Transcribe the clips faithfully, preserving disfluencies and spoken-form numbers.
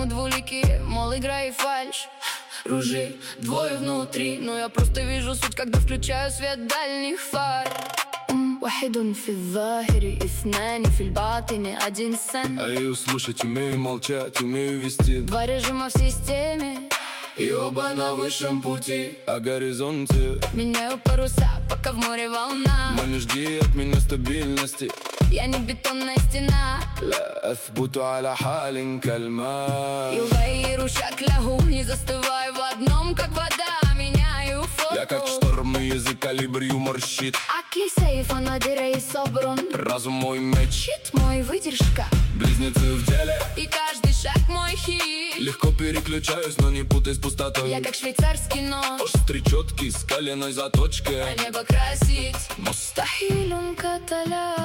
мы двулики, мол, игра и фальшь. Ружей, двое внутри, но я просто вижу суть, когда включаю свет дальних фар. واحد في الظاهر اثنان في الباطن один сын. А я услышать умею, молчать умею вести. Два режима в системе, и оба на высшем пути. О горизонте меняю паруса, пока в море волна. ما жди от меня стабильности. Я не бетонная стена. لا أثبت على حال كالماء. يغير شكله, не застываю в одном, как вода, меняю фокус. Я как шторм, и язык калибр юмор щит. Акли сейф, анадыра и собран. Разум мой меч, щит мой выдержка. Близнецы в деле, и каждый шаг мой хит. Легко переключаюсь, но не путай с пустотой. Я как швейцарский нож, острый, четкий, с коленной заточкой. А небо красить мустахиль каталя.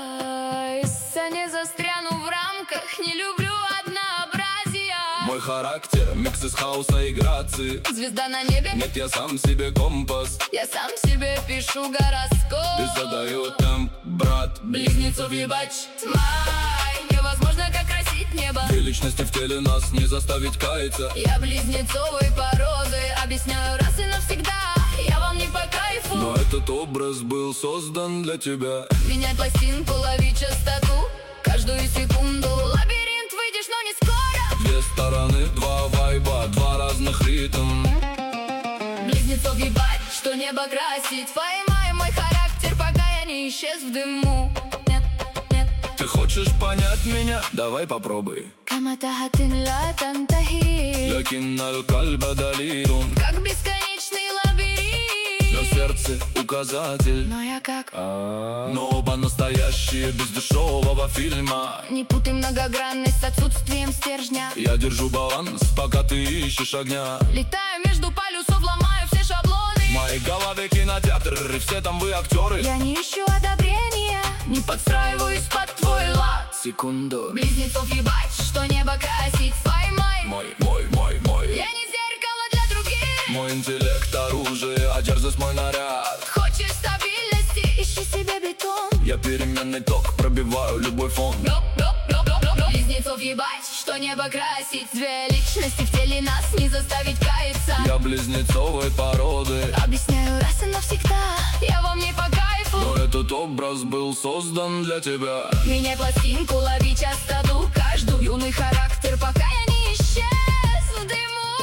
Я не застряну в рамках, не люблю однообразия. Мой характер, микс из хаоса и грации. Звезда на небе, нет, я сам себе компас. Я сам себе пишу гороскоп. И задаю темп, брат. Близнецов ебать тьма. Невозможно, как красить небо. Две личности в теле, нас не заставить каяться. Я близнецовой породы, объясняю раз и навсегда. Я вам не по кайфу, но этот образ был создан для тебя. Меняй пластинку, лови частоту. Каждую секунду лабиринт, выйдешь, но не скоро. Две стороны, два вайба, два разных ритма. Близнецов ебать, что небо красить. Поймай мой характер, пока я не исчез в дыму. Нет, нет. Ты хочешь понять меня? Давай попробуй. كما تهت لا تنتهي. لكن القلب دليل. Как бесконечный лабиринт. На сердце указатель. Но я как а -а -а. Но оба настоящие, без дешевого фильма. Не путай многогранность с отсутствием стержня. Я держу баланс, пока ты ищешь огня. Летаю между полюсов, ломаю все шаблоны. В моей голове кинотеатр, и все там вы актеры. Я не ищу одобрения, не подстраиваюсь под твой лад. Секунду. Близнецов ебать, что небо красить. Поймай Мой, мой, мой, мой. Я не зеркало для других. Мой интеллект оружие, а дерзость мой наряд. Хочешь стабильности, ищи себе бетон. Я переменный ток, пробиваю любой фон. Близнецов ебать, что небо красить. Две личности в теле, нас не заставить каяться. Я близнецовой породы, объясняю раз и навсегда. Я вам не по кайфу, но этот образ был создан для тебя. Меняй пластинку, лови частоту. Каждую юный характер, пока я не исчез в дыму.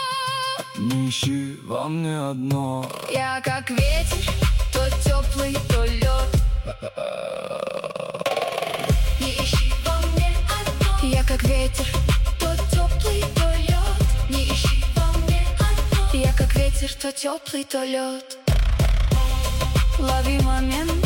Не ищи во мне одно. Я как ветер, то теплый, то лед. Не ищи во мне одно. Я как ветер, то теплый, то лед. Не ищи во мне одно. Я как ветер, то теплый, то лед. Лови момент.